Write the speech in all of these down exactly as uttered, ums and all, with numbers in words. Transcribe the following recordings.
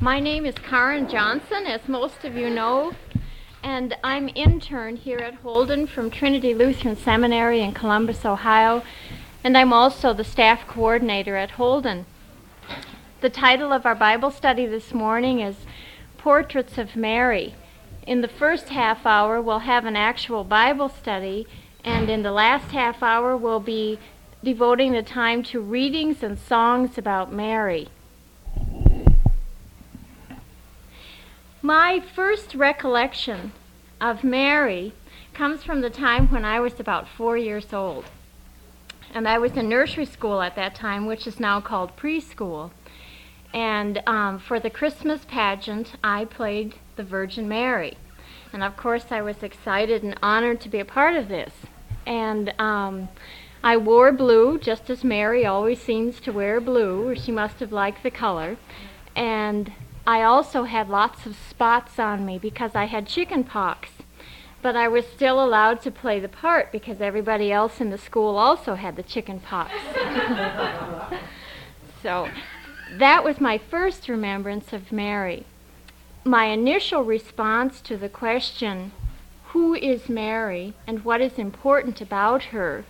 My name is Karen Johnson, as most of you know, and I'm intern here at Holden from Trinity Lutheran Seminary in Columbus, Ohio, and I'm also the staff coordinator at Holden. The title of our Bible study this morning is Portraits of Mary. In the first half hour, we'll have an actual Bible study, and in the last half hour, we'll be devoting the time to readings and songs about Mary. My first recollection of Mary comes from the time when I was about four years old. And I was in nursery school at that time, which is now called preschool. And um, for the Christmas pageant, I played the Virgin Mary. And of course, I was excited and honored to be a part of this. And um, I wore blue, just as Mary always seems to wear blue, or she must have liked the color. And I also had lots of spots on me because I had chicken pox. But I was still allowed to play the part because everybody else in the school also had the chicken pox. So that was my first remembrance of Mary. My initial response to the question, who is Mary and what is important about her,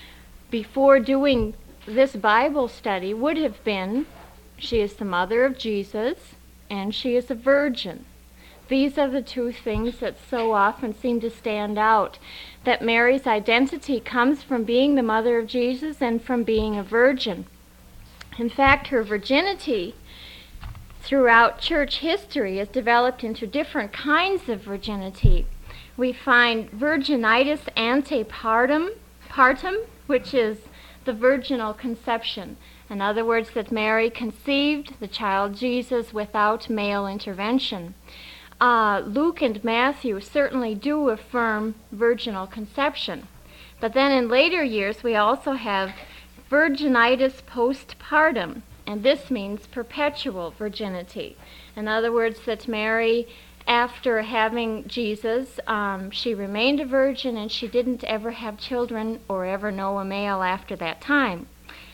before doing this Bible study would have been, she is the mother of Jesus, and she is a virgin. These are the two things that so often seem to stand out, that Mary's identity comes from being the mother of Jesus and from being a virgin. In fact, her virginity throughout church history has developed into different kinds of virginity. We find virginitas antepartum, partum, which is the virginal conception. In other words, that Mary conceived the child Jesus without male intervention. Uh, Luke and Matthew certainly do affirm virginal conception. But then in later years, we also have virginitas postpartum, and this means perpetual virginity. In other words, that Mary, after having Jesus, um, she remained a virgin and she didn't ever have children or ever know a male after that time.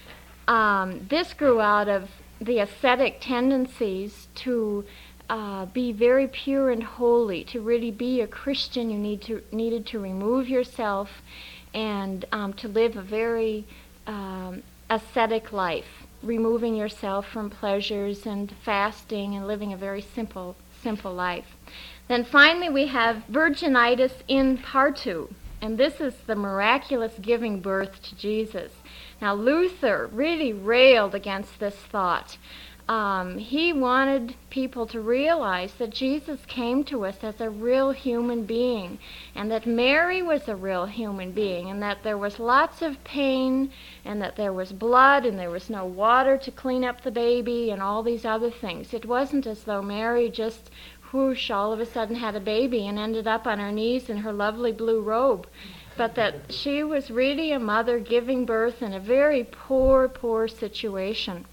Um, this grew out of the ascetic tendencies to uh, be very pure and holy. To really be a Christian, you need to needed to remove yourself and um, to live a very um, ascetic life, removing yourself from pleasures and fasting and living a very simple, simple life. Then finally we have virginitas in partu, and this is the miraculous giving birth to Jesus. Now, Luther really railed against this thought. Um, he wanted people to realize that Jesus came to us as a real human being, and that Mary was a real human being, and that there was lots of pain, and that there was blood, and there was no water to clean up the baby, and all these other things. It wasn't as though Mary just, whoosh, all of a sudden had a baby and ended up on her knees in her lovely blue robe. But that she was really a mother giving birth in a very poor, poor situation.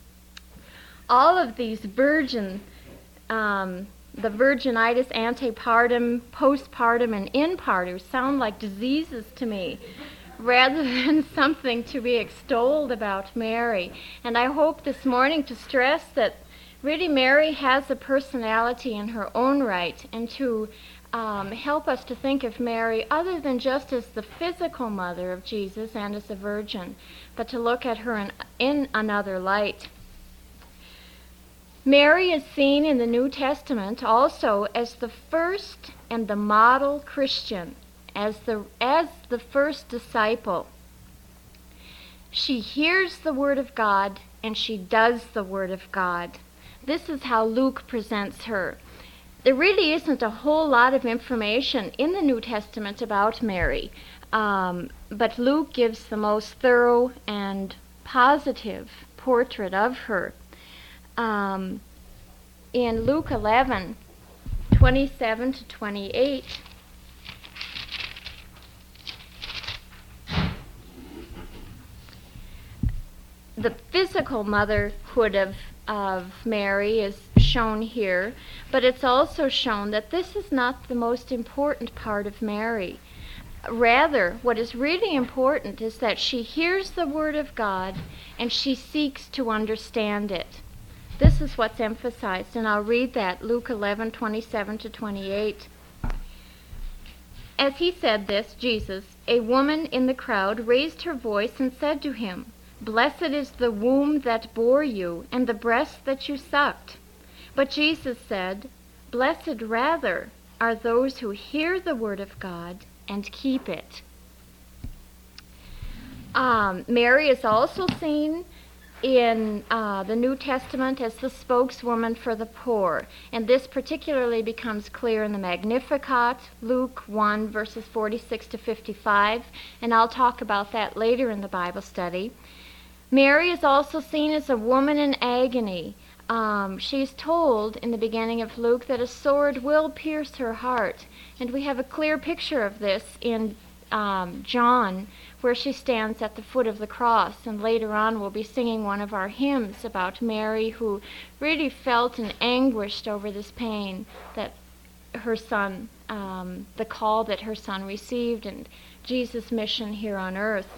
All of these virgin, um, the virginitis, antepartum, postpartum, and inpartum sound like diseases to me, rather than something to be extolled about Mary. And I hope this morning to stress that really Mary has a personality in her own right, and to Um, help us to think of Mary other than just as the physical mother of Jesus and as a virgin, but to look at her in, in another light. Mary is seen in the New Testament also as the first and the model Christian, as the, as the first disciple. She hears the Word of God and she does the Word of God. This is how Luke presents her. There really isn't a whole lot of information in the New Testament about Mary, um, but Luke gives the most thorough and positive portrait of her. Um, in Luke eleven, twenty-seven to twenty-eight, the physical motherhood of, of Mary is shown here, but it's also shown that this is not the most important part of Mary. Rather, what is really important is that she hears the Word of God and she seeks to understand it. This is what's emphasized, and I'll read that, Luke eleven, twenty-seven to twenty-eight. As he said this, Jesus, a woman in the crowd raised her voice and said to him, "Blessed is the womb that bore you, and the breast that you sucked." But Jesus said, "Blessed rather are those who hear the word of God and keep it." Um, Mary is also seen in uh, the New Testament as the spokeswoman for the poor, and this particularly becomes clear in the Magnificat, Luke one, verses forty-six to fifty-five, and I'll talk about that later in the Bible study. Mary is also seen as a woman in agony. Um, she's told in the beginning of Luke that a sword will pierce her heart, and we have a clear picture of this in um, John, where she stands at the foot of the cross, and later on we'll be singing one of our hymns about Mary, who really felt and anguished over this pain that her son, um, the call that her son received, and Jesus' mission here on earth.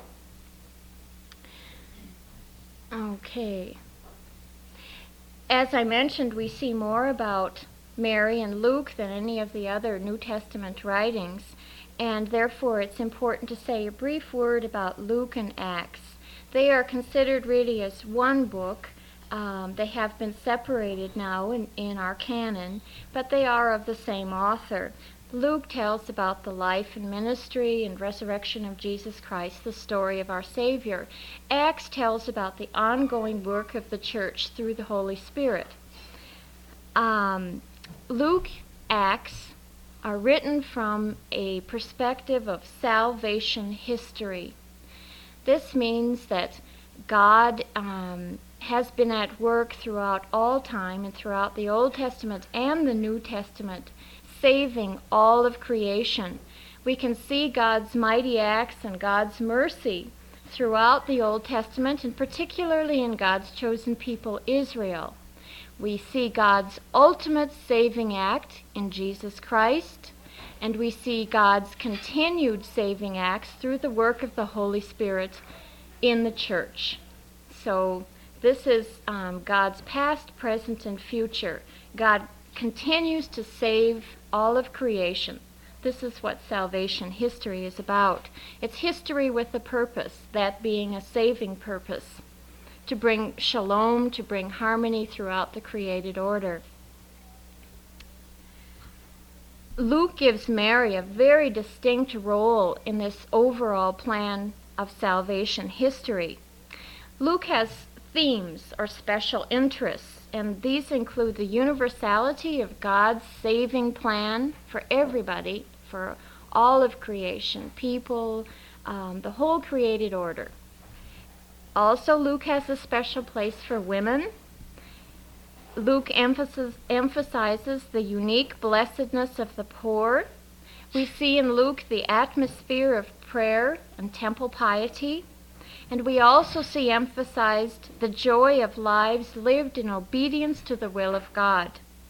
Okay. As I mentioned, we see more about Mary in Luke than any of the other New Testament writings, and therefore it's important to say a brief word about Luke and Acts. They are considered really as one book. Um, they have been separated now in, in our canon, but they are of the same author. Luke tells about the life and ministry and resurrection of Jesus Christ, the story of our Savior. Acts tells about the ongoing work of the church through the Holy Spirit. Um, Luke, Acts are written from a perspective of salvation history. This means that God um, has been at work throughout all time and throughout the Old Testament and the New Testament, saving all of creation. We can see God's mighty acts and God's mercy throughout the Old Testament, and particularly in God's chosen people, Israel. We see God's ultimate saving act in Jesus Christ, and we see God's continued saving acts through the work of the Holy Spirit in the church. So this is um, God's past, present, and future. God continues to save all of creation. This is what salvation history is about. It's history with a purpose, that being a saving purpose, to bring shalom, to bring harmony throughout the created order. Luke gives Mary a very distinct role in this overall plan of salvation history. Luke has themes or special interests, and these include the universality of God's saving plan for everybody, for all of creation, people, um, the whole created order. Also, Luke has a special place for women. Luke emphasis, emphasizes the unique blessedness of the poor. We see in Luke the atmosphere of prayer and temple piety. And we also see emphasized the joy of lives lived in obedience to the will of God.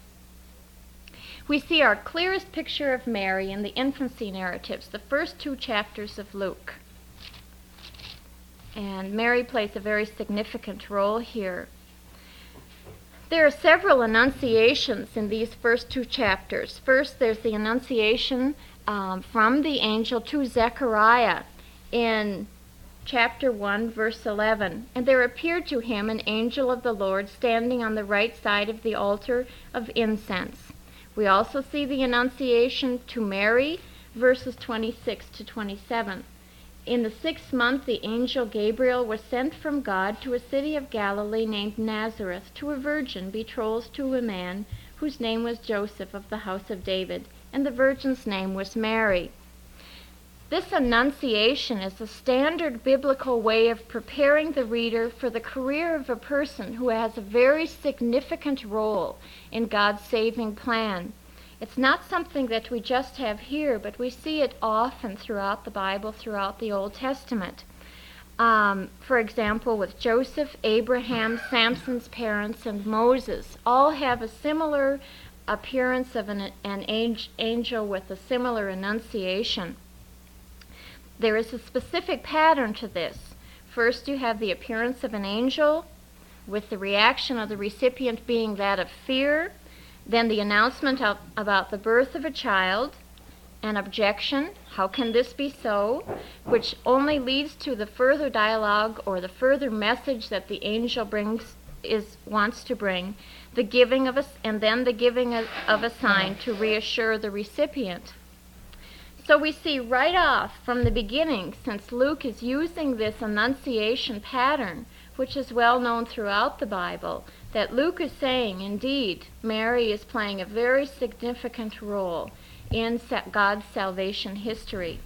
We see our clearest picture of Mary in the infancy narratives, the first two chapters of Luke. And Mary plays a very significant role here. There are several annunciations in these first two chapters. First, there's the annunciation um, from the angel to Zechariah in chapter one, verse eleven. And there appeared to him an angel of the Lord standing on the right side of the altar of incense. We also see the annunciation to Mary, verses twenty-six to twenty-seven. In the sixth month, the angel Gabriel was sent from God to a city of Galilee named Nazareth, to a virgin betrothed to a man whose name was Joseph, of the house of David, and the virgin's name was Mary. This annunciation is a standard biblical way of preparing the reader for the career of a person who has a very significant role in God's saving plan. It's not something that we just have here, but we see it often throughout the Bible, throughout the Old Testament. Um, for example, with Joseph, Abraham, Samson's parents, and Moses, all have a similar appearance of an, an angel with a similar annunciation. There is a specific pattern to this. First, you have the appearance of an angel, with the reaction of the recipient being that of fear, then the announcement of, about the birth of a child, an objection, how can this be so, which only leads to the further dialogue or the further message that the angel brings is wants to bring, the giving of a, and then the giving of, of a sign to reassure the recipient. So we see right off from the beginning, since Luke is using this annunciation pattern, which is well known throughout the Bible, that Luke is saying, indeed, Mary is playing a very significant role in God's salvation history.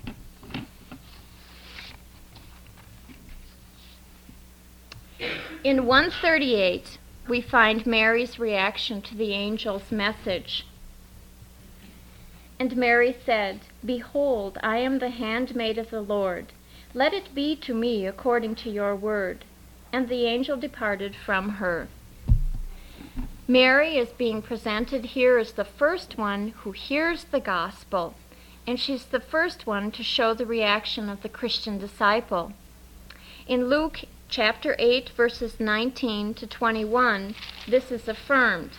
In one thirty-eight, we find Mary's reaction to the angel's message. And Mary said, Behold, I am the handmaid of the Lord. Let it be to me according to your word. And the angel departed from her. Mary is being presented here as the first one who hears the gospel, and she's the first one to show the reaction of the Christian disciple. In Luke chapter eight, verses nineteen to twenty-one, this is affirmed.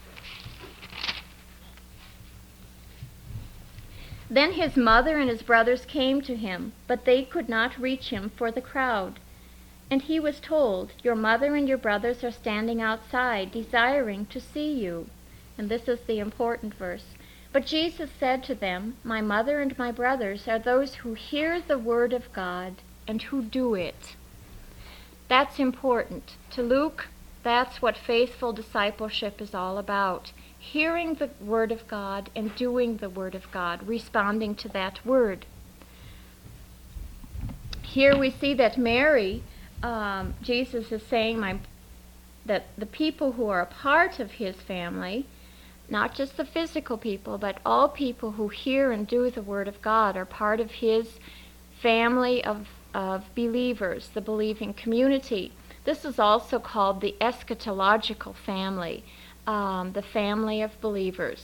Then his mother and his brothers came to him, but they could not reach him for the crowd. And he was told, Your mother and your brothers are standing outside, desiring to see you. And this is the important verse. But Jesus said to them, My mother and my brothers are those who hear the word of God and who do it. That's important. To Luke, that's what faithful discipleship is all about. Hearing the word of God and doing the word of God, responding to that word. Here we see that Mary, um, Jesus is saying my, that the people who are a part of his family, not just the physical people, but all people who hear and do the word of God are part of his family of, of believers, the believing community. This is also called the eschatological family. Um, the family of believers.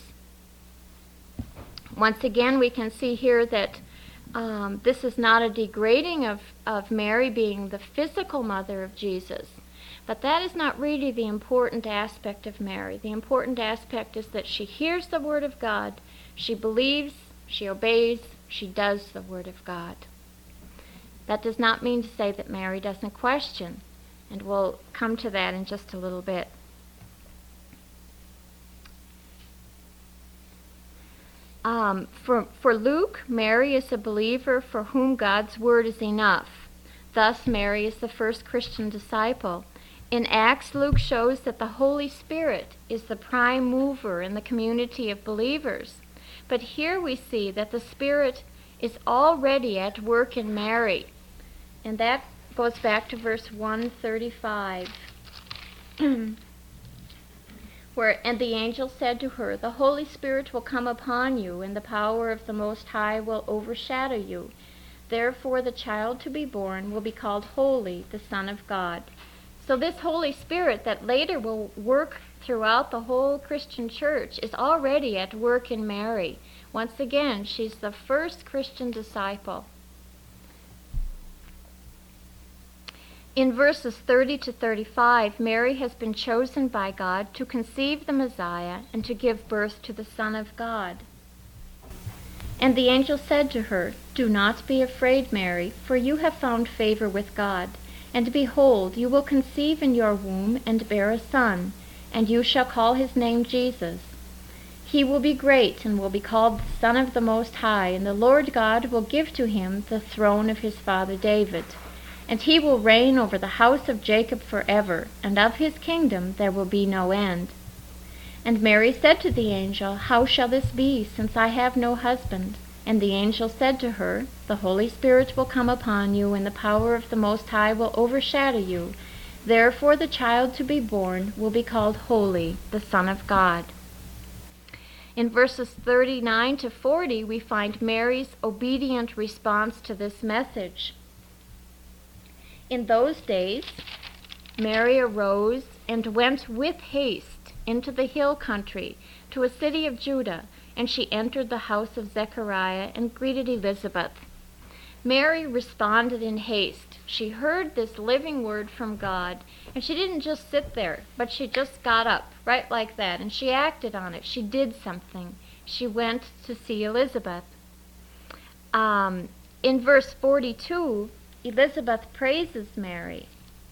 Once again, we can see here that um, this is not a degrading of, of Mary being the physical mother of Jesus, but that is not really the important aspect of Mary. The important aspect is that she hears the word of God, she believes, she obeys, she does the word of God. That does not mean to say that Mary doesn't question, and we'll come to that in just a little bit. Um, for, for Luke, Mary is a believer for whom God's word is enough. Thus, Mary is the first Christian disciple. In Acts, Luke shows that the Holy Spirit is the prime mover in the community of believers. But here we see that the Spirit is already at work in Mary. And that goes back to verse one thirty-five. Where, and the angel said to her, The Holy Spirit will come upon you, and the power of the Most High will overshadow you. Therefore the child to be born will be called Holy, the Son of God. So this Holy Spirit that later will work throughout the whole Christian church is already at work in Mary. Once again, she's the first Christian disciple. In verses thirty to thirty-five, Mary has been chosen by God to conceive the Messiah and to give birth to the Son of God. And the angel said to her, Do not be afraid, Mary, for you have found favor with God. And behold, you will conceive in your womb and bear a son, and you shall call his name Jesus. He will be great and will be called the Son of the Most High, and the Lord God will give to him the throne of his father David. And he will reign over the house of Jacob forever, and of his kingdom there will be no end. And Mary said to the angel, How shall this be, since I have no husband? And the angel said to her, The Holy Spirit will come upon you, and the power of the Most High will overshadow you. Therefore the child to be born will be called Holy, the Son of God. In verses thirty-nine to forty, we find Mary's obedient response to this message. In those days, Mary arose and went with haste into the hill country to a city of Judah, and she entered the house of Zechariah and greeted Elizabeth. Mary responded in haste. She heard this living word from God, and she didn't just sit there, but she just got up, right like that, and she acted on it. She did something. She went to see Elizabeth. Um, in verse forty-two, Elizabeth praises Mary.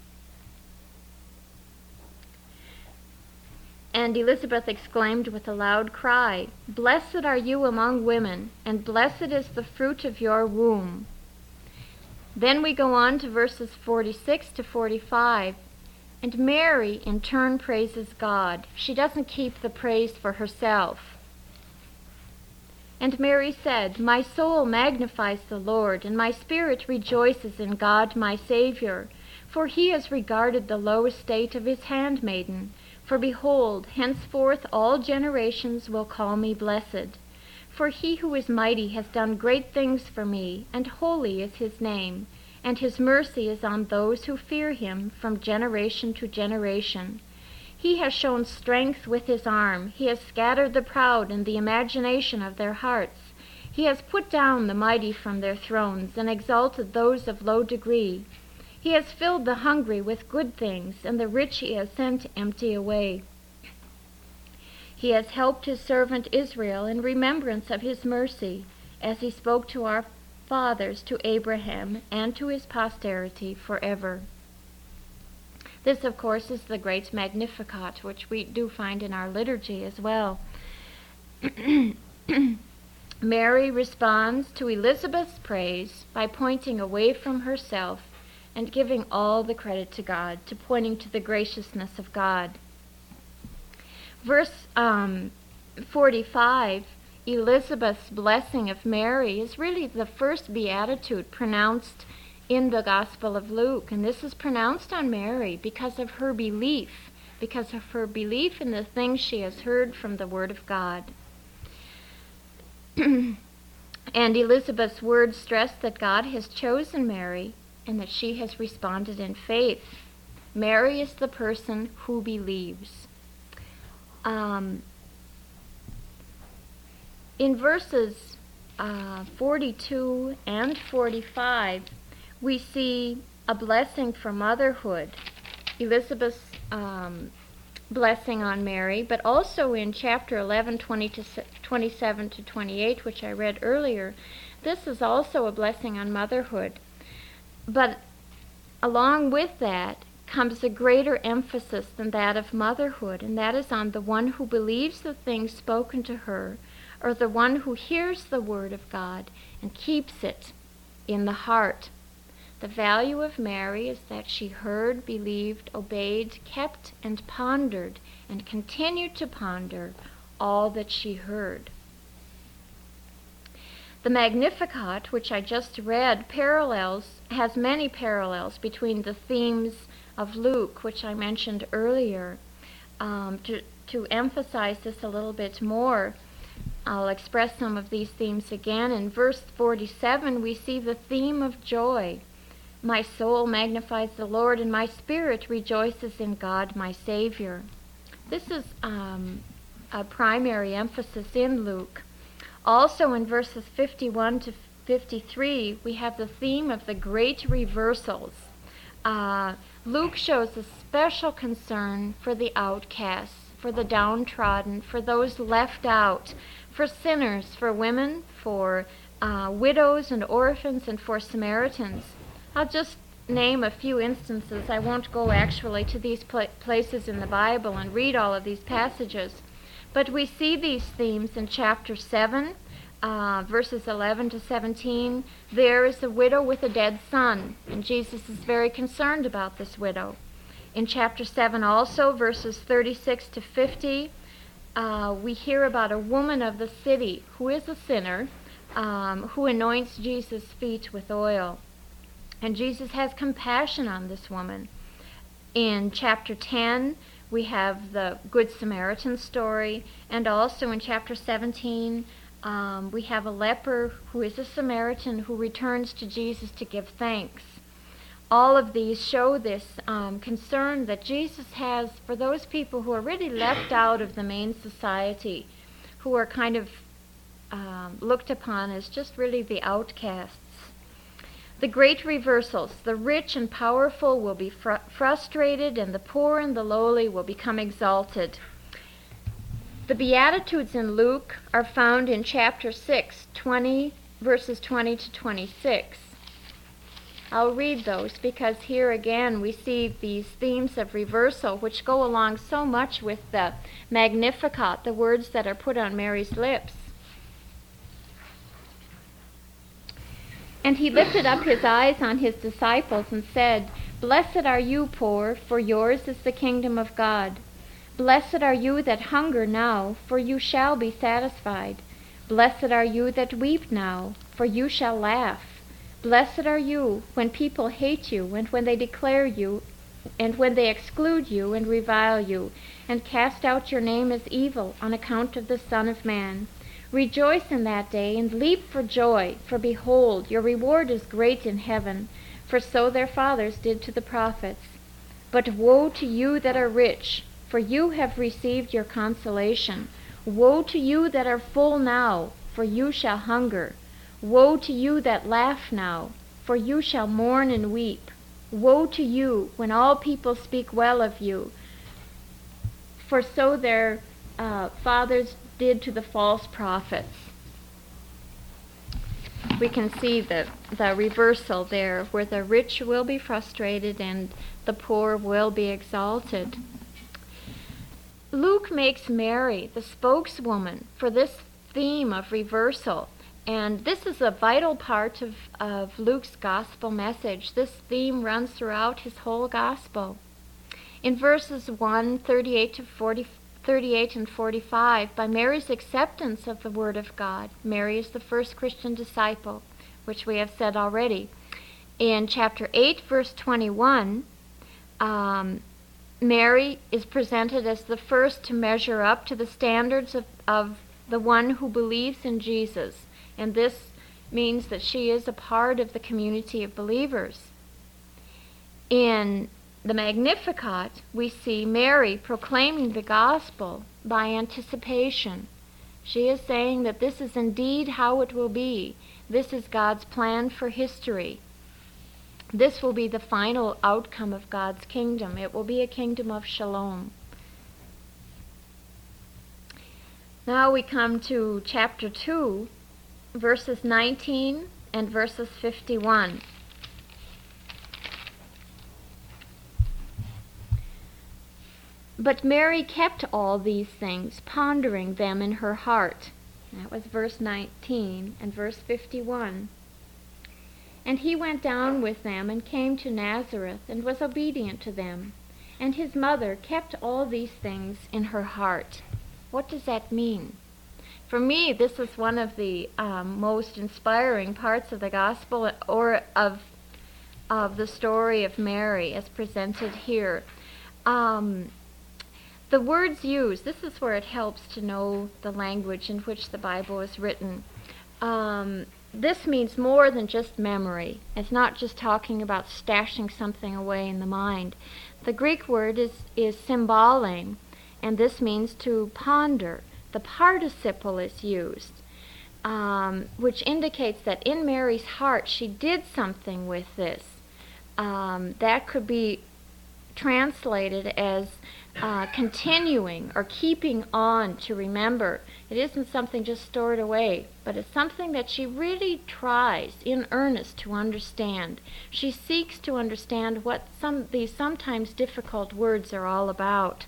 And Elizabeth exclaimed with a loud cry, "Blessed are you among women, and blessed is the fruit of your womb." Then we go on to verses forty-six to forty-five, and Mary in turn praises God. She doesn't keep the praise for herself. And Mary said, "My soul magnifies the Lord, and my spirit rejoices in God my Savior, for he has regarded the low estate of his handmaiden. For behold, henceforth all generations will call me blessed. For he who is mighty has done great things for me, and holy is his name, and his mercy is on those who fear him from generation to generation. He has shown strength with his arm. He has scattered the proud in the imagination of their hearts. He has put down the mighty from their thrones, and exalted those of low degree. He has filled the hungry with good things, and the rich he has sent empty away. He has helped his servant Israel in remembrance of his mercy, as he spoke to our fathers, to Abraham, and to his posterity forever." This, of course, is the great Magnificat, which we do find in our liturgy as well. Mary responds to Elizabeth's praise by pointing away from herself and giving all the credit to God, to pointing to the graciousness of God. Verse um, forty-five, Elizabeth's blessing of Mary is really the first beatitude pronounced in the Gospel of Luke, and this is pronounced on Mary because of her belief, because of her belief in the things she has heard from the Word of God. And Elizabeth's words stress that God has chosen Mary and that she has responded in faith. Mary is the person who believes. Um, in verses uh, forty-two and forty-five, we see a blessing for motherhood. Elizabeth's um, blessing on Mary, but also in chapter eleven, twenty to twenty-seven to twenty-eight, which I read earlier, this is also a blessing on motherhood. But along with that comes a greater emphasis than that of motherhood, and that is on the one who believes the things spoken to her, or the one who hears the word of God and keeps it in the heart. The value of Mary is that she heard, believed, obeyed, kept, and pondered, and continued to ponder all that she heard. The Magnificat, which I just read, parallels, has many parallels between the themes of Luke, which I mentioned earlier. Um, to, to emphasize this a little bit more, I'll express some of these themes again. In verse forty-seven, we see the theme of joy. "My soul magnifies the Lord, and my spirit rejoices in God my Savior." This is um, a primary emphasis in Luke. Also in verses fifty-one to fifty-three, we have the theme of the great reversals. Uh, Luke shows a special concern for the outcasts, for the downtrodden, for those left out, for sinners, for women, for uh, widows and orphans, and for Samaritans. I'll just name a few instances. I won't go actually to these pla- places in the Bible and read all of these passages. But we see these themes in chapter seven, uh, verses eleven to seventeen. There is a widow with a dead son, and Jesus is very concerned about this widow. In chapter seven also, verses thirty-six to fifty, uh, we hear about a woman of the city who is a sinner, um, who anoints Jesus' feet with oil. And Jesus has compassion on this woman. In chapter ten, we have the Good Samaritan story, and also in chapter seventeen, um, we have a leper who is a Samaritan who returns to Jesus to give thanks. All of these show this um, concern that Jesus has for those people who are really left out of the main society, who are kind of um, looked upon as just really the outcasts. The great reversals. The rich and powerful will be fr- frustrated, and the poor and the lowly will become exalted. The Beatitudes in Luke are found in chapter six, twenty, verses twenty to twenty-six. I'll read those because here again we see these themes of reversal which go along so much with the Magnificat, the words that are put on Mary's lips. And he lifted up his eyes on his disciples and said, Blessed are you poor, for yours is the kingdom of God. Blessed are you that hunger now, for you shall be satisfied. Blessed are you that weep now, for you shall laugh. Blessed are you when people hate you, and when they declare you, and when they exclude you and revile you, and cast out your name as evil on account of the Son of Man. Rejoice in that day, and leap for joy, for behold, your reward is great in heaven, for so their fathers did to the prophets. But woe to you that are rich, for you have received your consolation. Woe to you that are full now, for you shall hunger. Woe to you that laugh now, for you shall mourn and weep. Woe to you when all people speak well of you, for so their uh, fathers did to the false prophets. We can see the, the reversal there, where the rich will be frustrated and the poor will be exalted. Luke makes Mary the spokeswoman for this theme of reversal. And this is a vital part of, of Luke's gospel message. This theme runs throughout his whole gospel. In verses one, thirty-eight to forty, thirty-eight and forty-five, by Mary's acceptance of the Word of God, Mary is the first Christian disciple, which we have said already. In chapter eight, verse twenty-one, um, Mary is presented as the first to measure up to the standards of, of the one who believes in Jesus. And this means that she is a part of the community of believers. In the Magnificat, we see Mary proclaiming the gospel by anticipation. She is saying that this is indeed how it will be. This is God's plan for history. This will be the final outcome of God's kingdom. It will be a kingdom of shalom. Now we come to chapter two, verses nineteen and verses fifty-one. But Mary kept all these things, pondering them in her heart. That was verse nineteen and verse fifty-one. And he went down with them and came to Nazareth and was obedient to them. And his mother kept all these things in her heart. What does that mean? For me, this is one of the um, most inspiring parts of the gospel, or of of the story of Mary as presented here. Um, the words used, this is where it helps to know the language in which the Bible is written. Um, this means more than just memory. It's not just talking about stashing something away in the mind. The Greek word is, is symbole, and this means to ponder. The participle is used, um, which indicates that in Mary's heart she did something with this. Um, that could be translated as uh, continuing or keeping on to remember. It isn't something just stored away, but it's something that she really tries in earnest to understand. She seeks to understand what some these sometimes difficult words are all about.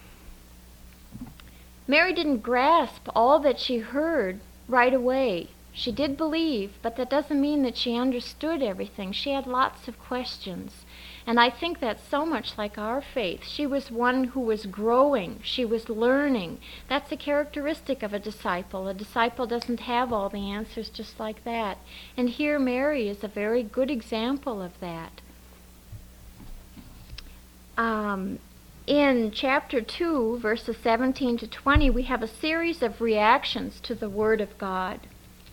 Mary didn't grasp all that she heard right away. She did believe, but that doesn't mean that she understood everything. She had lots of questions. And I think that's so much like our faith. She was one who was growing. She was learning. That's a characteristic of a disciple. A disciple doesn't have all the answers just like that. And here Mary is a very good example of that. Um, in chapter two, verses seventeen to twenty, we have a series of reactions to the Word of God.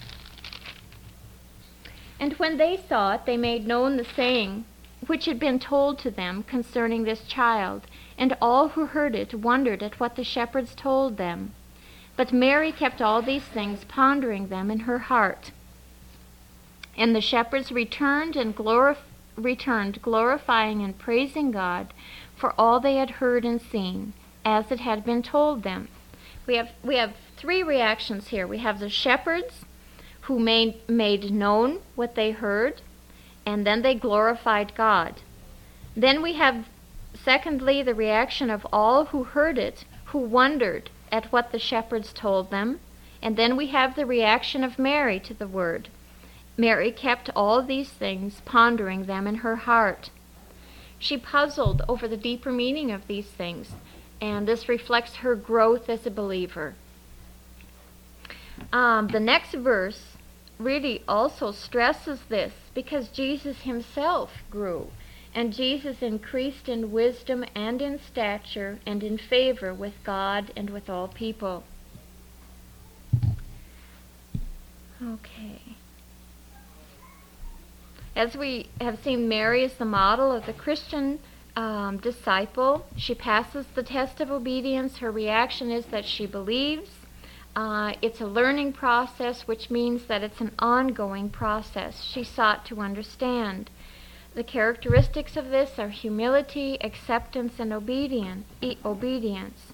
And when they saw it, they made known the saying which had been told to them concerning this child, and all who heard it wondered at what the shepherds told them. But Mary kept all these things, pondering them in her heart. And the shepherds returned and glorif- returned, glorifying and praising God for all they had heard and seen, as it had been told them. We have we have three reactions here. We have the shepherds who made made known what they heard, and then they glorified God. Then we have, secondly, the reaction of all who heard it, who wondered at what the shepherds told them. And then we have the reaction of Mary to the word. Mary kept all these things, pondering them in her heart. She puzzled over the deeper meaning of these things, and this reflects her growth as a believer. Um, the next verse really also stresses this, because Jesus himself grew, and Jesus increased in wisdom and in stature and in favor with God and with all people. Okay. As we have seen, Mary is the model of the Christian um, disciple. She passes the test of obedience. Her reaction is that she believes. Uh, it's a learning process, which means that it's an ongoing process. She sought to understand. The characteristics of this are humility, acceptance, and obedience. obedience.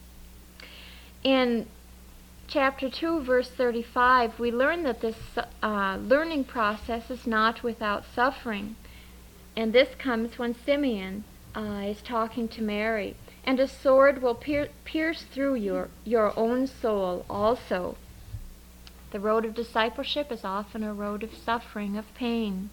In chapter two, verse thirty-five, we learn that this uh, learning process is not without suffering. And this comes when Simeon uh, is talking to Mary. And a sword will pier- pierce through your, your own soul also. The road of discipleship is often a road of suffering, of pain.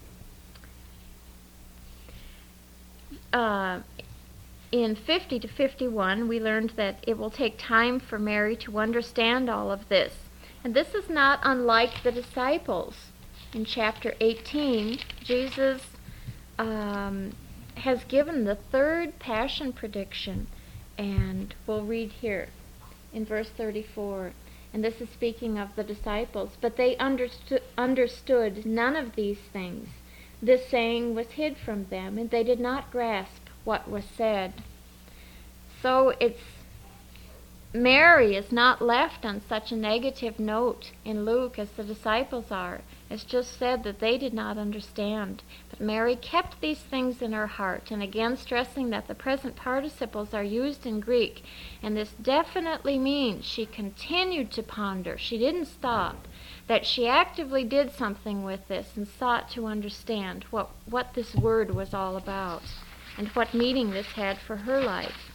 Uh, in fifty to fifty-one, we learned that it will take time for Mary to understand all of this. And this is not unlike the disciples. In chapter eighteen, Jesus um, has given the third passion prediction, and we'll read here in verse thirty-four. And this is speaking of the disciples. But they understood, understood none of these things. This saying was hid from them, and they did not grasp what was said. So it's Mary is not left on such a negative note in Luke as the disciples are. It's just said that they did not understand. But Mary kept these things in her heart, and again stressing that the present participles are used in Greek. And this definitely means she continued to ponder. She didn't stop. That she actively did something with this and sought to understand what, what this word was all about and what meaning this had for her life.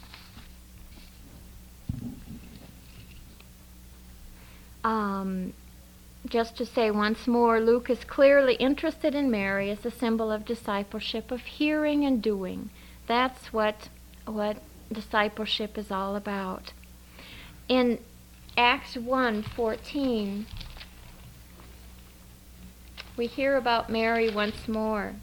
Um, just to say once more, Luke is clearly interested in Mary as a symbol of discipleship, of hearing and doing. That's what what discipleship is all about. In Acts one fourteen, we hear about Mary once more.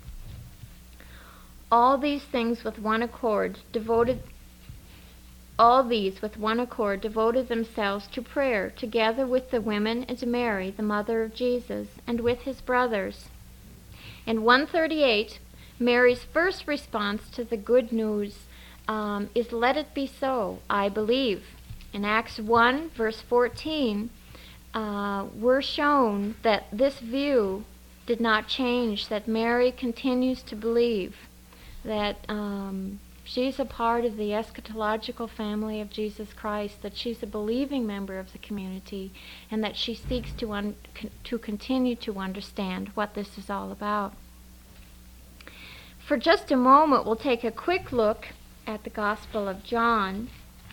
All these things with one accord devoted All these with one accord devoted themselves to prayer, together with the women and Mary, the mother of Jesus, and with his brothers. In one thirty-eight, Mary's first response to the good news um, is, "Let it be so, I believe." In Acts one, verse fourteen, uh, we're shown that this view did not change, that Mary continues to believe, that um, she's a part of the eschatological family of Jesus Christ, that she's a believing member of the community, and that she seeks to, un- con- to continue to understand what this is all about. For just a moment, we'll take a quick look at the Gospel of John,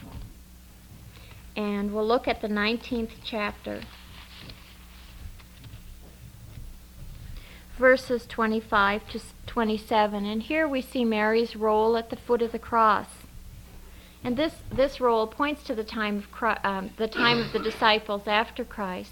and we'll look at the nineteenth chapter, verses twenty-five to twenty-seven. And here we see Mary's role at the foot of the cross. And this, this role points to the time of Christ, um, the time of the disciples after Christ.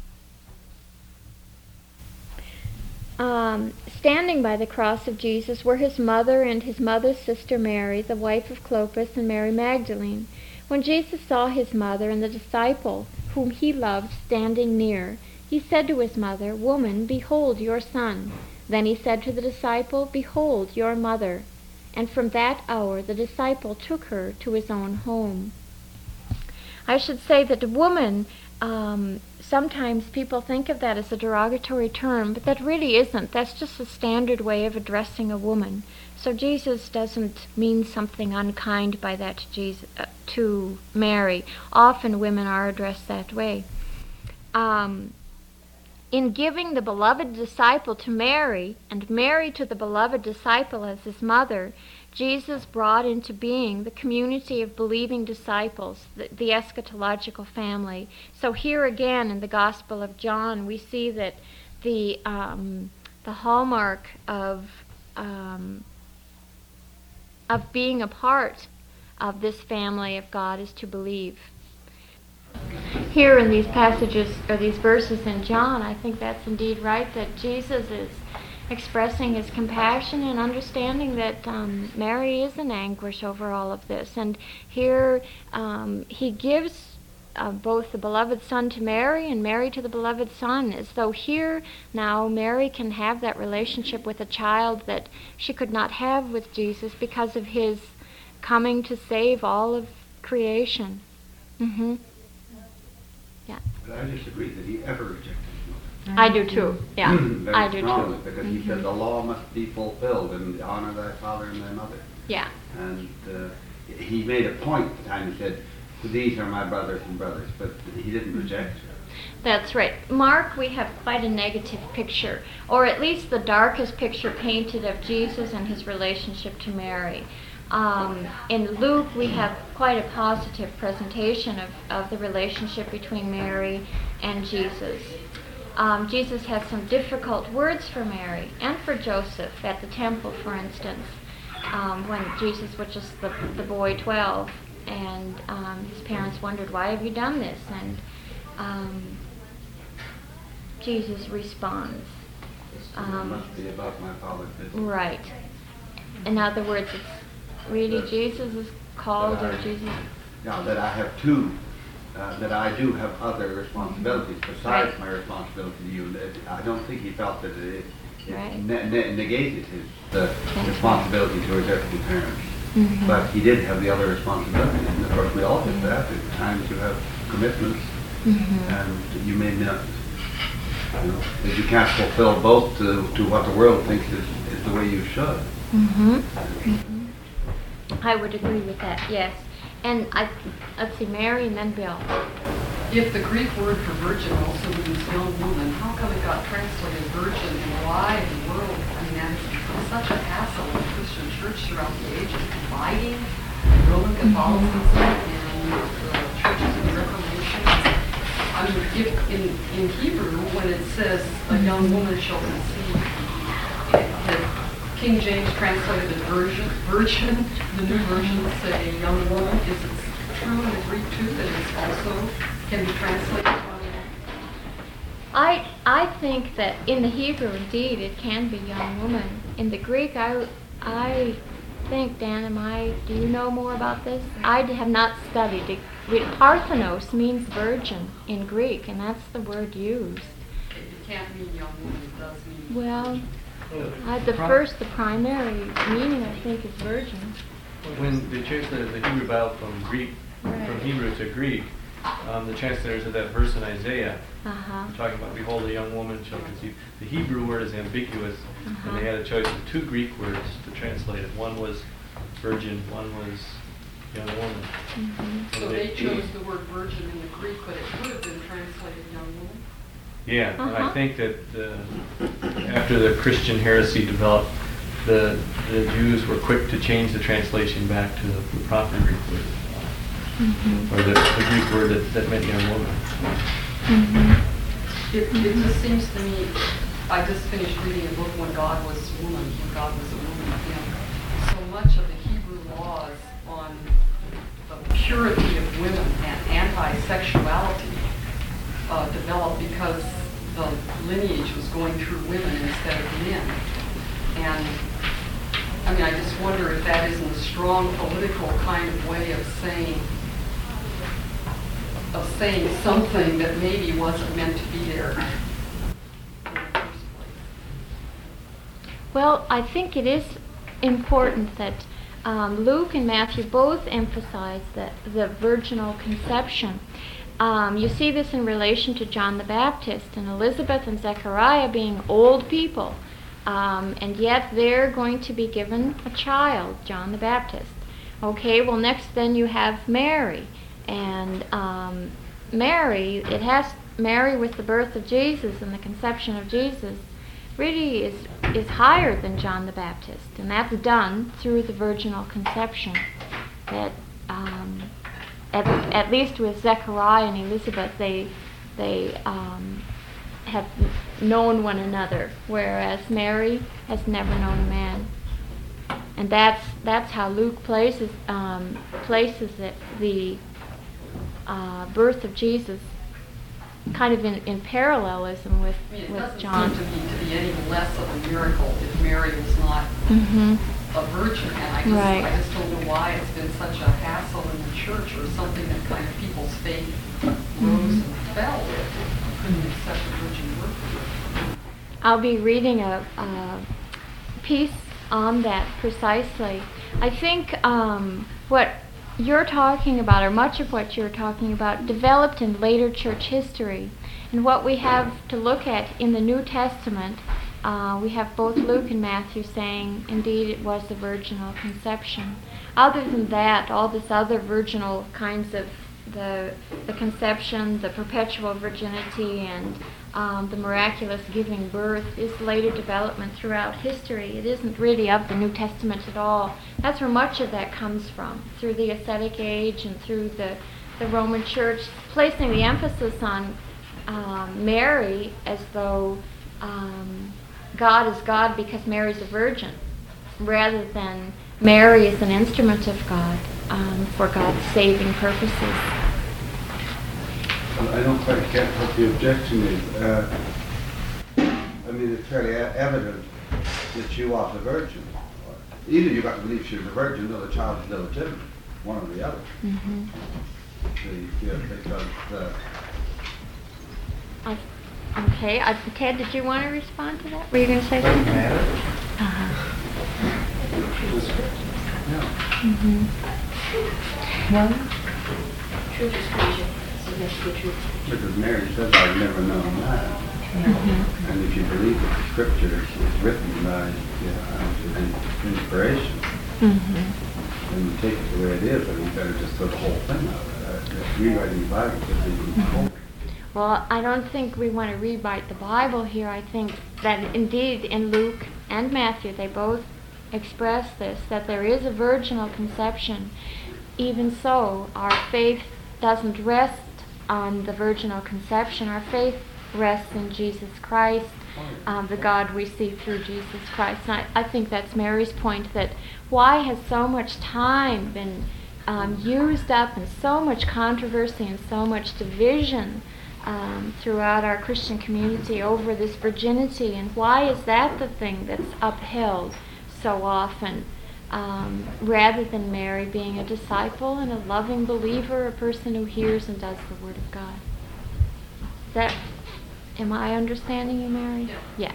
Um, standing by the cross of Jesus were his mother and his mother's sister Mary, the wife of Clopas, and Mary Magdalene. When Jesus saw his mother and the disciple whom he loved standing near, he said to his mother, "Woman, behold your son." Then he said to the disciple, "Behold your mother." And from that hour the disciple took her to his own home. I should say that the woman um, sometimes people think of that as a derogatory term, but that really isn't. That's just a standard way of addressing a woman. So Jesus doesn't mean something unkind by that to, Jesus, uh, to Mary. Often women are addressed that way. Um, in giving the beloved disciple to Mary, and Mary to the beloved disciple as his mother, Jesus brought into being the community of believing disciples, the, the eschatological family. So here again in the Gospel of John, we see that the um, the hallmark of um, of being a part of this family of God is to believe. Here in these passages, or these verses in John, I think that's indeed right, that Jesus is expressing his compassion and understanding that um, Mary is in anguish over all of this. And here um, he gives uh, both the beloved Son to Mary and Mary to the beloved Son, as though here now Mary can have that relationship with a child that she could not have with Jesus because of his coming to save all of creation. Mm-hmm. Yeah. But I disagree that he ever rejected his mother. I do too. Yeah, Very I do strongly, too. because Mm-hmm. he said the law must be fulfilled and honor thy father and thy mother. Yeah. And uh, he made a point at the time. He said, these are my brothers and brothers, but he didn't reject her. That's right. Mark, we have quite a negative picture, or at least the darkest picture painted of Jesus and his relationship to Mary. Um, in Luke, we have quite a positive presentation of, of the relationship between Mary and Jesus. Um, Jesus has some difficult words for Mary and for Joseph at the temple, for instance, um, when Jesus was just the, the boy twelve, and um, his parents wondered, why have you done this? And um, Jesus responds. Um, it must be about my father's business. Right. In other words, it's really That- Jesus is called, that or I- Jesus... Now, that I have two, uh, that I do have other responsibilities besides Right. my responsibility to you. That I don't think he felt that it, it Right. ne- ne- negated his uh, responsibility to his earthly parents. Mhm. But he did have the other responsibilities, and of course we all have that. At times you have commitments, Mhm. and you may not, you know, that you can't fulfill both to, to what the world thinks is, is the way you should. Mm-hmm. Mm-hmm. I would agree with that, yes. And I, let's see, Mary and then Bill. If the Greek word for virgin also means young woman, how come it got translated virgin, and why in the world? I mean, that's it's such a hassle in the Christian church throughout the ages, dividing Roman Catholicism and the churches of the Reformation. I mean, if in, in Hebrew, when it says a young woman shall conceive, the King James translated it virgin, virgin, the new version say young woman. Is it true in the Greek too that it's also can be translated young woman? I, I think that in the Hebrew, indeed, it can be young woman. In the Greek, I, I think, Dan, am I, do you know more about this? I have not studied it. Parthenos means virgin in Greek, and that's the word used. It can't mean young woman, it does mean. Well, uh, the first, the primary meaning, I think, is virgin. When they changed the, the Hebrew Bible from Greek, Right. from Hebrew to Greek, um, the translators of that verse in Isaiah, Uh-huh. talking about, behold, a young woman shall conceive. The Hebrew word is ambiguous, Uh-huh. and they had a choice of two Greek words to translate it. One was virgin, one was young woman. Mhm. So they chose the word virgin in the Greek, but it could have been translated young woman. Yeah, and Uh-huh. I think that uh, after the Christian heresy developed, the the Jews were quick to change the translation back to the, the proper Greek word, Mhm. or the, the Greek word that, that meant young woman. Mhm. It, it just seems to me, I just finished reading a book when God was woman, when God was a woman, and so much of the Hebrew laws on the purity of women and anti-sexuality uh, developed because the lineage was going through women instead of men. And I mean, I just wonder if that isn't a strong political kind of way of saying of saying something that maybe wasn't meant to be there in the first place. Well, I think it is important that um, Luke and Matthew both emphasize that the virginal conception. um, you see this in relation to John the Baptist and Elizabeth and Zechariah being old people. Um, and yet they're going to be given a child, John the Baptist. Okay, well next then you have Mary. And um, Mary, it has Mary with the birth of Jesus and the conception of Jesus really is, is higher than John the Baptist. And that's done through the virginal conception. That um, at, at least with Zechariah and Elizabeth, they, they um, have known one another, whereas Mary has never known a man. And that's that's how Luke places um, places it, the uh, birth of Jesus, kind of in, in parallelism with, I mean, it with doesn't John. seem to me to be any less of a miracle if Mary was not Mm-hmm. a virgin, and I just, Right. I just don't know why it's been such a hassle in the church, or something that kind of people's faith rose and fell with. Couldn't accept a virgin birth. I'll be reading a, a piece on that precisely. I think um, what you're talking about, or much of what you're talking about, developed in later church history. And what we have to look at in the New Testament, uh, we have both Luke and Matthew saying, indeed, it was the virginal conception. Other than that, all this other virginal kinds of the the conception, the perpetual virginity, and um, the miraculous giving birth is later development throughout history. It isn't really of the New Testament at all. That's where much of that comes from, through the ascetic age and through the, the Roman Church, placing the emphasis on um, Mary as though um, God is God because Mary's a virgin, rather than Mary is an instrument of God um, for God's saving purposes. I don't quite get what the objection is. Uh, I mean, it's fairly e- evident that she was a virgin. Either you got to believe she was a virgin or the child is illegitimate, one or the other. Mm-hmm. The, yeah, because uh, I, okay, I, Ted, did you want to respond to that? Were you going to say Doesn't something? matter. Uh-huh. yeah. Mm-hmm. Well, truth is crazy. So that's the truth. Because Mary says, I've never known that. Mm-hmm. And if you believe that the scripture is written by yeah, uh, inspiration, Mm-hmm. then you take it the way it is, and you better just throw the whole thing out. Uh, rewriting the Bible just even more. Well, I don't think we want to rewrite the Bible here. I think that indeed in Luke and Matthew they both express this, that there is a virginal conception. Even so, our faith doesn't rest on the virginal conception. Our faith rests in Jesus Christ, um, the God we see through Jesus Christ. And I, I think that's Mary's point, that why has so much time been um, used up and so much controversy and so much division um, throughout our Christian community over this virginity, and why is that the thing that's upheld so often? Um, rather than Mary being a disciple and a loving believer, a person who hears and does the Word of God. That, am I understanding you, Mary? Yeah. Yeah.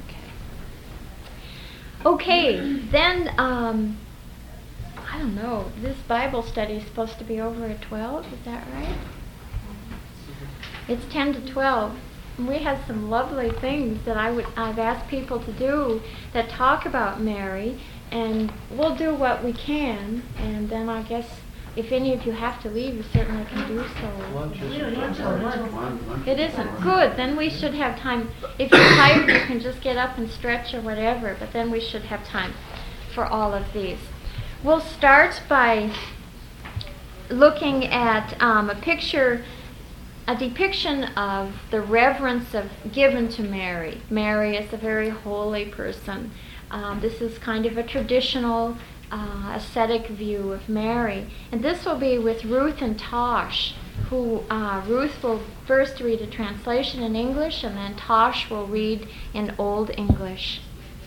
Okay. Okay. Then, um, I don't know. This Bible study is supposed to be over at twelve. Is that right? It's ten to twelve. We have some lovely things that I would I've asked people to do that talk about Mary. And we'll do what we can, and then I guess if any of you have to leave, you certainly can do so. Lunch is- One- one- It isn't. Good. Then we should have time. If you're tired, you can just get up and stretch or whatever, but then we should have time for all of these. We'll start by looking at um, a picture, a depiction of the reverence of given to Mary. Mary is a very holy person. Um, this is kind of a traditional uh, ascetic view of Mary. And this will be with Ruth and Tosh, who uh, Ruth will first read a translation in English, and then Tosh will read in Old English.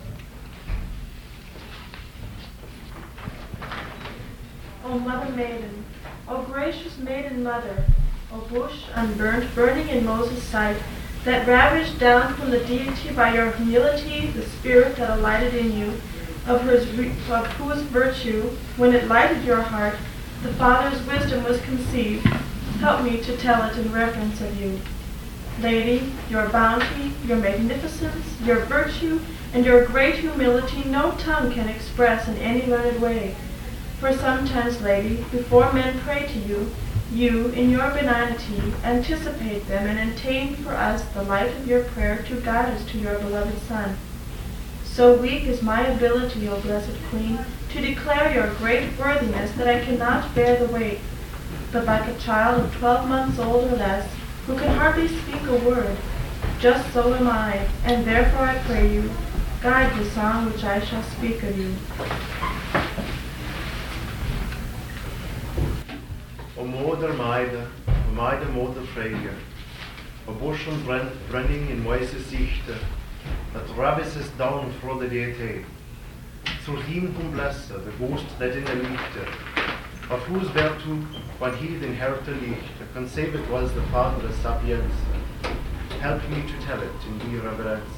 O Mother Maiden, O gracious Maiden Mother, O bush unburnt, burning in Moses' sight, that ravished down from the deity by your humility the spirit that alighted in you, of whose, of whose virtue, when it lighted your heart, the Father's wisdom was conceived, help me to tell it in reverence of you. Lady, your bounty, your magnificence, your virtue, and your great humility no tongue can express in any learned way. For sometimes, Lady, before men pray to you, you, in your benignity, anticipate them and attain for us the light of your prayer to guide us to your beloved Son. So weak is my ability, O blessed Queen, to declare your great worthiness that I cannot bear the weight, but like a child of twelve months old or less, who can hardly speak a word, just so am I, and therefore I pray you, guide the song which I shall speak of you. O moeder meide, o meide moeder vrije, o boschen brenning in wijze zichte, dat rabbis is down for the deity. Through him whom blesse, the ghost that in the lichte, of whose virtue, when he den herte lichte, conceived was the father of sapience. Help me to tell it in die reverence.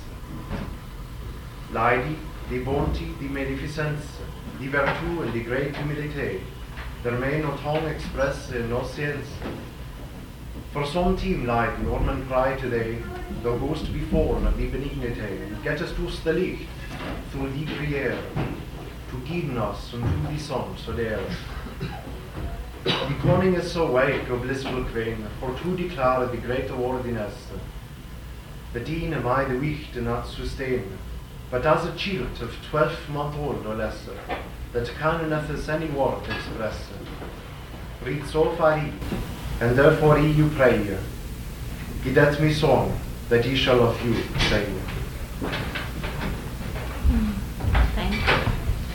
Lady, die bounty, die magnificence, die virtue and die great humility, there may not tongue express in no sense. For some team like Norman cry today, thou goest before of die benignity, and gettest us the licht through die creëer, to guiden us and to die son so there. Die koning is so wake, o blissful queen, for to declare the greater worthiness. The dean am I the weak do not sustain, but as a child of twelve month old or less, that can nothing any word express. Read so far he, and therefore he you pray, he that me song, that he shall of you say. Thank you.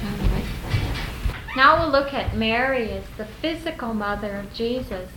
Now we'll look at Mary as the physical mother of Jesus.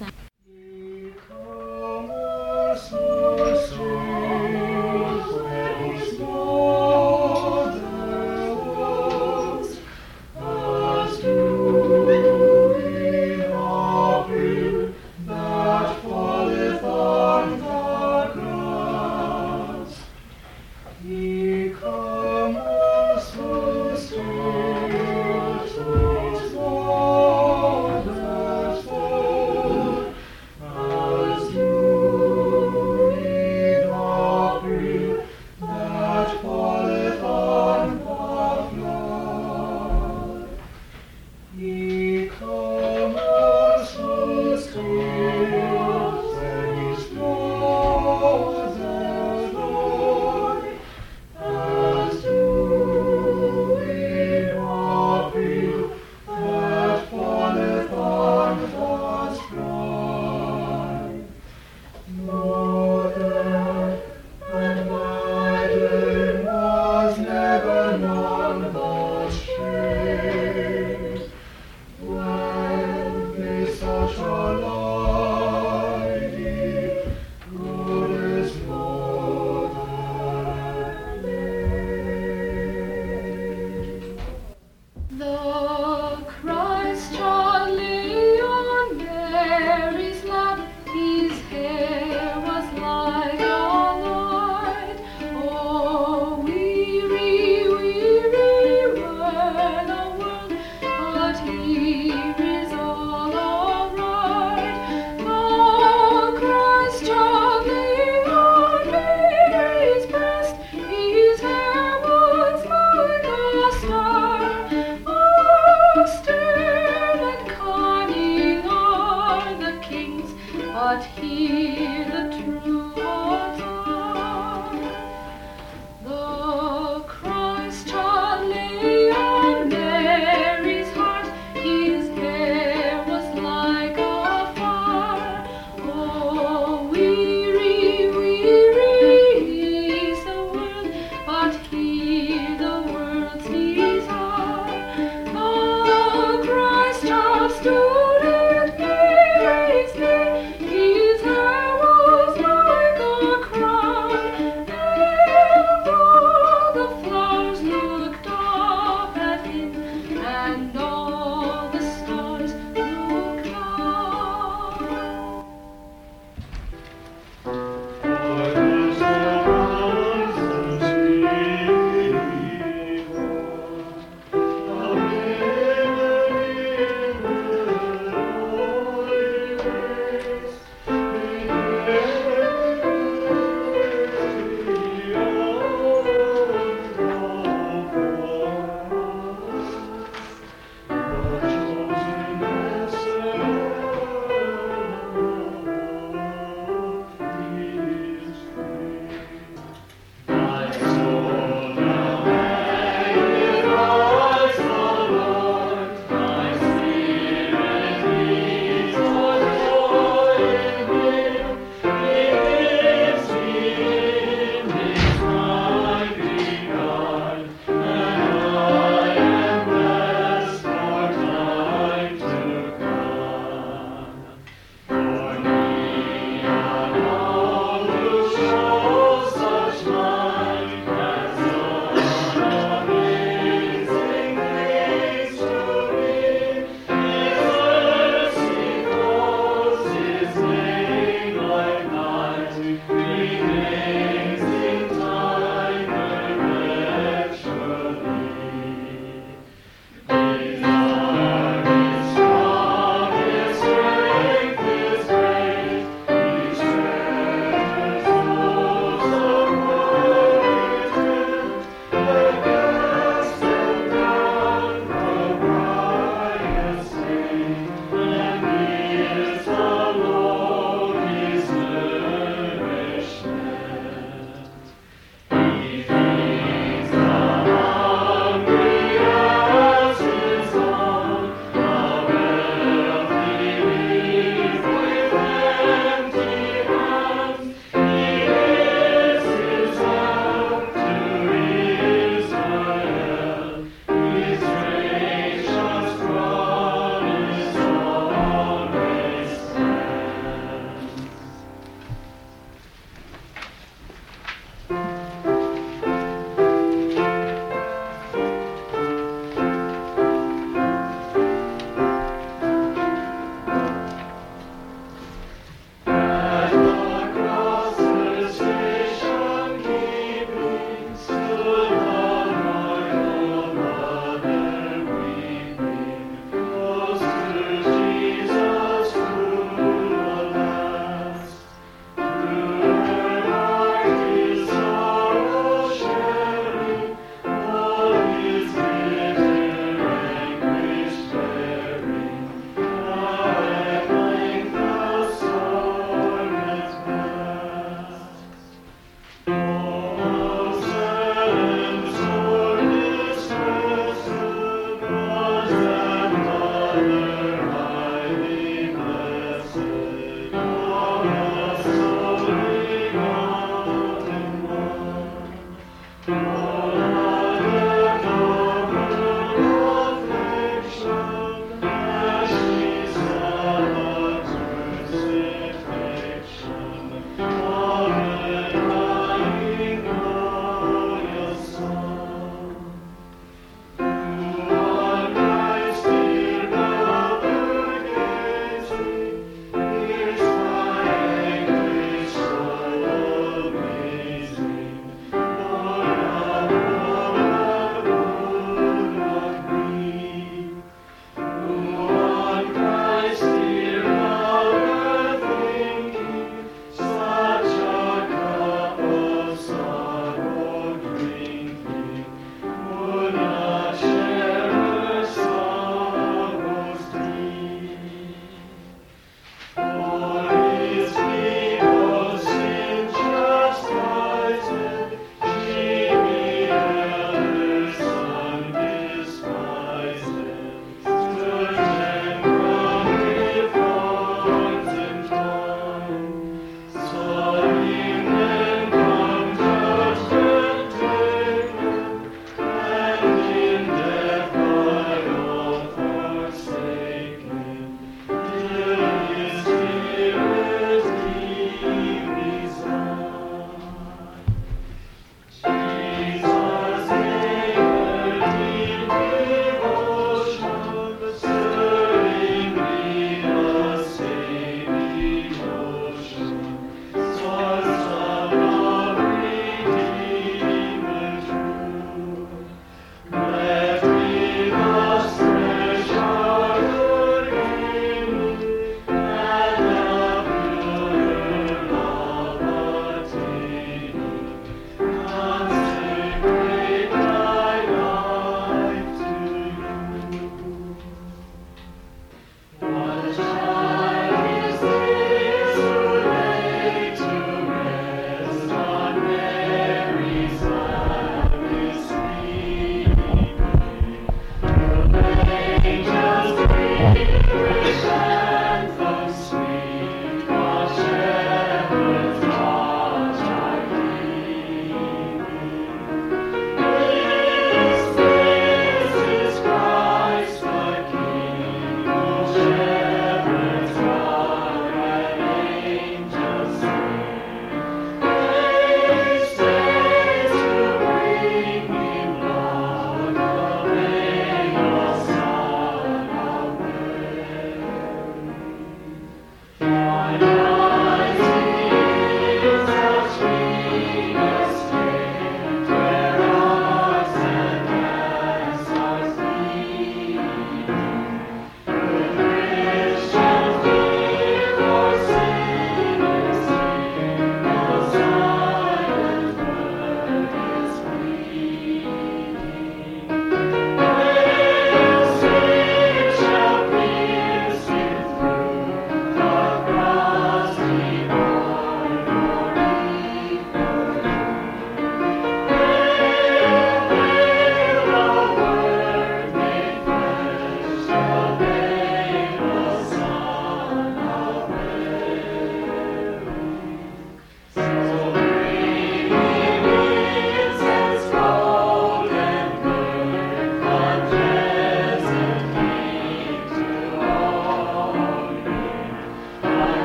Stood at Mary's knee, his hair was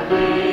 We